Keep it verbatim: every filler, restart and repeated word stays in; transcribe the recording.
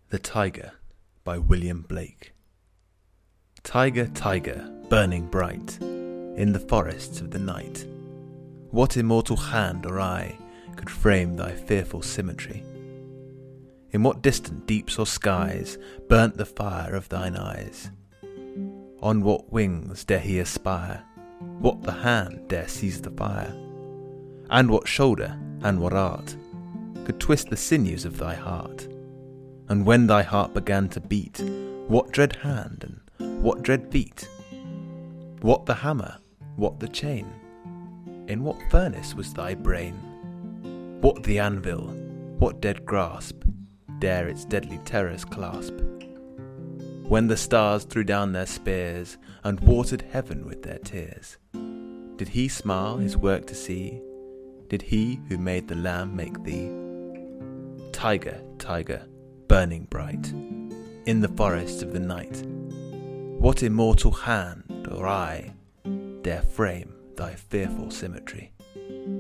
The Tiger by William Blake. Tiger, tiger, burning bright in the forests of the night, what immortal hand or eye could frame thy fearful symmetry? In what distant deeps or skies burnt the fire of thine eyes? On what wings dare he aspire? What the hand dare seize the fire? And what shoulder and what art could twist the sinews of thy heart? And when thy heart began to beat, what dread hand and what dread feet? What the hammer, what the chain? In what furnace was thy brain? What the anvil, what dead grasp dare its deadly terrors clasp? When the stars threw down their spears and watered heaven with their tears, did he smile his work to see? Did he who made the lamb make thee? Tiger, tiger, burning bright in the forests of the night, what immortal hand or eye dare frame thy fearful symmetry?